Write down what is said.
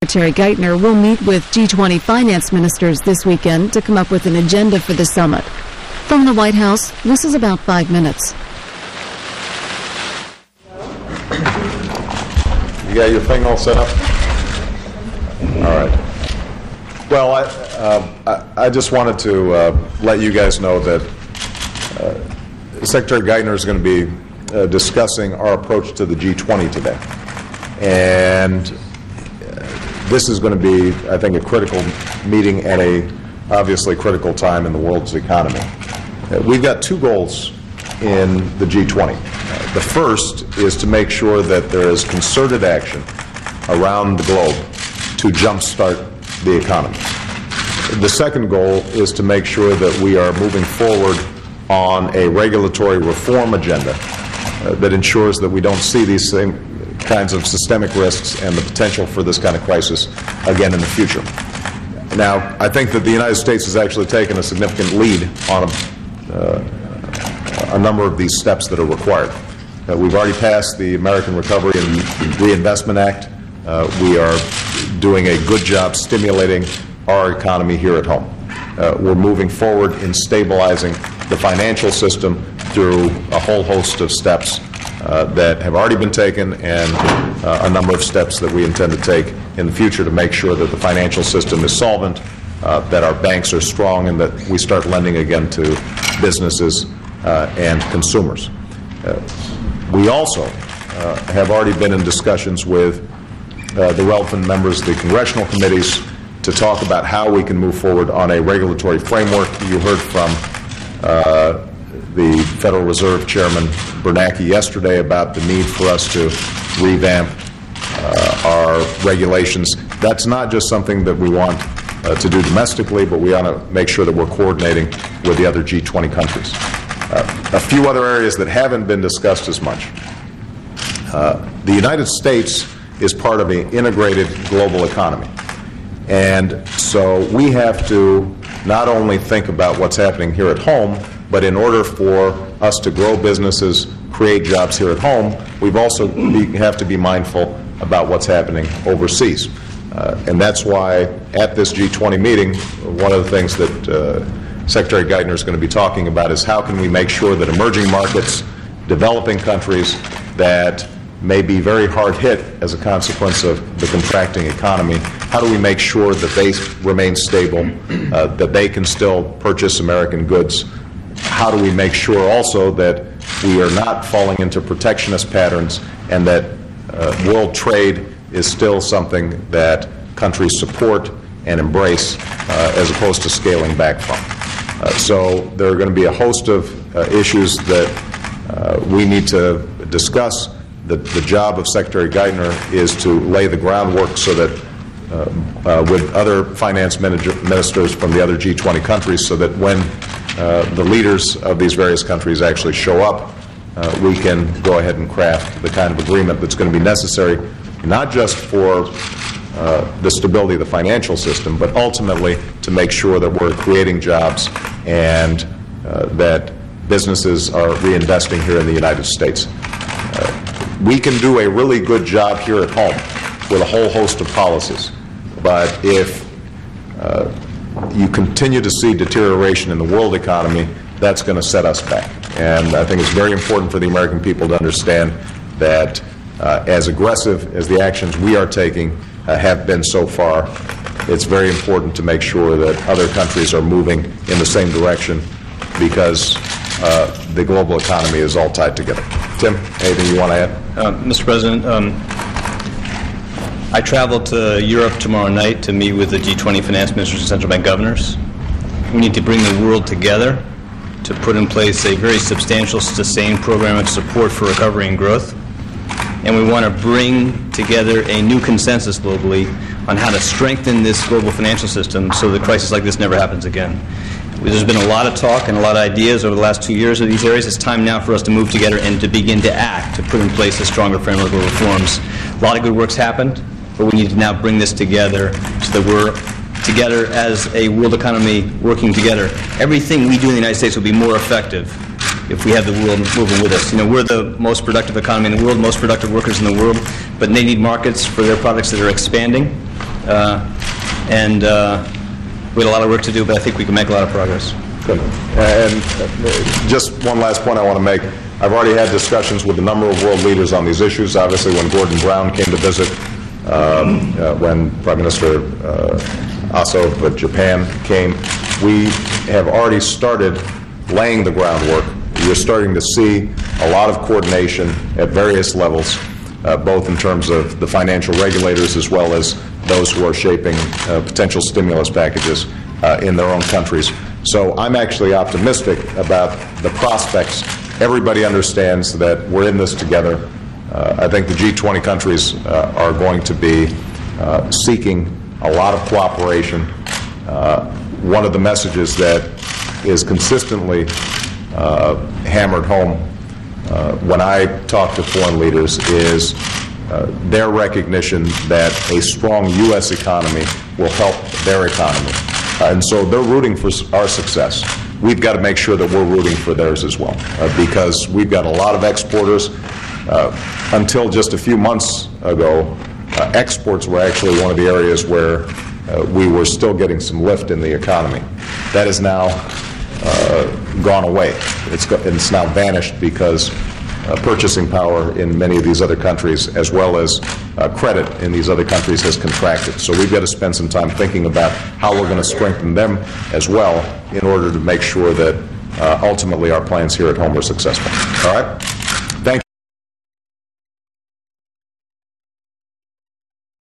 Secretary Geithner will meet with G20 finance ministers this weekend to come up with an agenda for the summit. From the White House, this is about 5 minutes. You got your thing all set up? All right. Well, I just wanted to let you guys know that Secretary Geithner is going to be discussing our approach to the G20 today. And this is going to be, I think, a critical meeting at a obviously critical time in the world's economy. We've got two goals in the G20. The first is to make sure that there is concerted action around the globe to jumpstart the economy. The second goal is to make sure that we are moving forward on a regulatory reform agenda that ensures that we don't see these same kinds of systemic risks and the potential for this kind of crisis again in the future. Now, I think that the United States has actually taken a significant lead on a number of these steps that are required. We've already passed the American Recovery and Reinvestment Act. We are doing a good job stimulating our economy here at home. We're moving forward in stabilizing the financial system through a whole host of steps that have already been taken and a number of steps that we intend to take in the future to make sure that the financial system is solvent, that our banks are strong, and that we start lending again to businesses and consumers. We also have already been in discussions with the relevant members of the congressional committees to talk about how we can move forward on a regulatory framework. You heard from the Federal Reserve Chairman Bernanke yesterday about the need for us to revamp our regulations. That's not just something that we want to do domestically, but we ought to make sure that we're coordinating with the other G20 countries. A few other areas that haven't been discussed as much. The United States is part of an integrated global economy. And so we have to not only think about what's happening here at home, but in order for us to grow businesses, create jobs here at home, we've also have to be mindful about what's happening overseas. And that's why at this G20 meeting, one of the things that Secretary Geithner is going to be talking about is how can we make sure that emerging markets, developing countries that may be very hard hit as a consequence of the contracting economy, how do we make sure that they remain stable, that they can still purchase American goods? How do we make sure also that we are not falling into protectionist patterns and that world trade is still something that countries support and embrace as opposed to scaling back from? So there are going to be a host of issues that we need to discuss. The job of Secretary Geithner is to lay the groundwork so that with other finance ministers from the other G20 countries, so that when the leaders of these various countries actually show up, we can go ahead and craft the kind of agreement that's going to be necessary, not just for the stability of the financial system, but ultimately to make sure that we're creating jobs and that businesses are reinvesting here in the United States. We can do a really good job here at home with a whole host of policies, but if you continue to see deterioration in the world economy, that's going to set us back. And I think it's very important for the American people to understand that as aggressive as the actions we are taking have been so far, it's very important to make sure that other countries are moving in the same direction, because the global economy is all tied together. Tim, anything you want to add? Mr. President, I travel to Europe tomorrow night to meet with the G20 finance ministers and central bank governors. We need to bring the world together to put in place a very substantial, sustained program of support for recovery and growth. And we want to bring together a new consensus globally on how to strengthen this global financial system so that a crisis like this never happens again. There's been a lot of talk and a lot of ideas over the last 2 years of these areas. It's time now for us to move together and to begin to act, to put in place a stronger framework of reforms. A lot of good work's happened, but we need to now bring this together so that we're together as a world economy working together. Everything we do in the United States will be more effective if we have the world moving with us. You know, we're the most productive economy in the world, most productive workers in the world, but they need markets for their products that are expanding. and we had a lot of work to do, but I think we can make a lot of progress. Good. And just one last point I want to make. I've already had discussions with a number of world leaders on these issues. Obviously, when Gordon Brown came to visit, when Prime Minister Aso of Japan came, we have already started laying the groundwork. You're starting to see a lot of coordination at various levels, both in terms of the financial regulators as well as those who are shaping potential stimulus packages in their own countries. So I'm actually optimistic about the prospects. Everybody understands that we're in this together. I think the G20 countries are going to be seeking a lot of cooperation. One of the messages that is consistently hammered home when I talk to foreign leaders is their recognition that a strong U.S. economy will help their economy. And so they're rooting for our success. We've got to make sure that we're rooting for theirs as well, because we've got a lot of exporters. Until just a few months ago, exports were actually one of the areas where we were still getting some lift in the economy. That has now gone away. It's now vanished because purchasing power in many of these other countries, as well as credit in these other countries, has contracted. So we've got to spend some time thinking about how we're going to strengthen them as well in order to make sure that ultimately our plans here at home are successful. All right?